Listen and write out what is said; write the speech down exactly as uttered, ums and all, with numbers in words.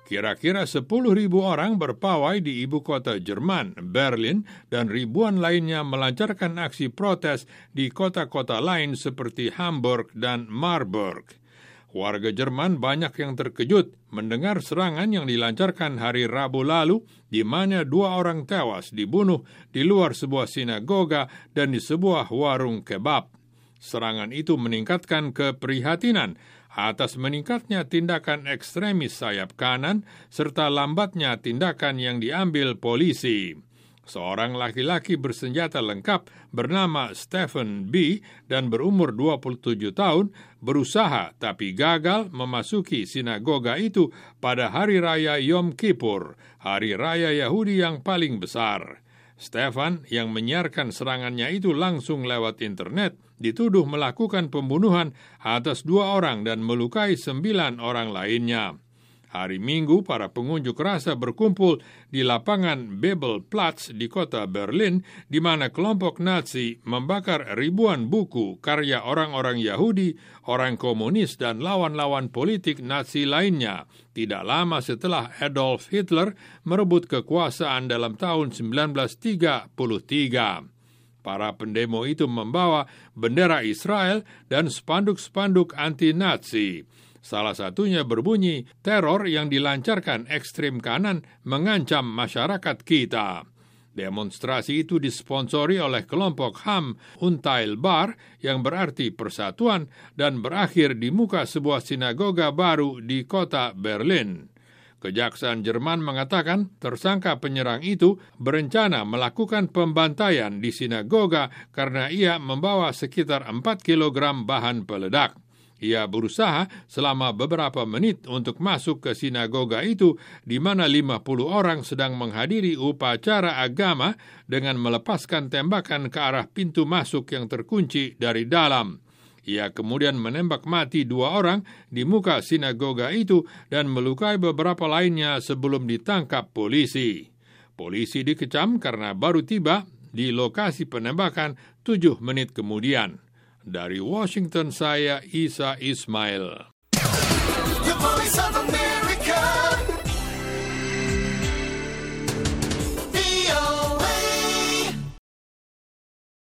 Kira-kira sepuluh ribu orang berpawai di ibu kota Jerman, Berlin, dan ribuan lainnya melancarkan aksi protes di kota-kota lain seperti Hamburg dan Marburg. Warga Jerman banyak yang terkejut mendengar serangan yang dilancarkan hari Rabu lalu, di mana dua orang tewas dibunuh di luar sebuah sinagoga dan di sebuah warung kebab. Serangan itu meningkatkan keprihatinan atas meningkatnya tindakan ekstremis sayap kanan serta lambatnya tindakan yang diambil polisi. Seorang laki-laki bersenjata lengkap bernama Stephen B. dan berumur dua puluh tujuh tahun berusaha tapi gagal memasuki sinagoga itu pada Hari Raya Yom Kippur, Hari Raya Yahudi yang paling besar. Stefan yang menyiarkan serangannya itu langsung lewat internet dituduh melakukan pembunuhan atas dua orang dan melukai sembilan orang lainnya. Hari Minggu, para pengunjuk rasa berkumpul di lapangan Bebelplatz di kota Berlin, di mana kelompok Nazi membakar ribuan buku karya orang-orang Yahudi, orang komunis, dan lawan-lawan politik Nazi lainnya, tidak lama setelah Adolf Hitler merebut kekuasaan dalam tahun sembilan belas tiga puluh tiga. Para pendemo itu membawa bendera Israel dan spanduk-spanduk anti-Nazi. Salah satunya berbunyi, teror yang dilancarkan ekstrem kanan mengancam masyarakat kita. Demonstrasi itu disponsori oleh kelompok Ham Unteilbar yang berarti persatuan dan berakhir di muka sebuah sinagoga baru di kota Berlin. Kejaksaan Jerman mengatakan tersangka penyerang itu berencana melakukan pembantaian di sinagoga karena ia membawa sekitar empat kilogram bahan peledak. Ia berusaha selama beberapa menit untuk masuk ke sinagoga itu, di mana lima puluh orang sedang menghadiri upacara agama dengan melepaskan tembakan ke arah pintu masuk yang terkunci dari dalam. Ia kemudian menembak mati dua orang di muka sinagoga itu dan melukai beberapa lainnya sebelum ditangkap polisi. Polisi dikecam karena baru tiba di lokasi penembakan tujuh menit kemudian. Dari Washington, saya Isa Ismail. The Voice of America.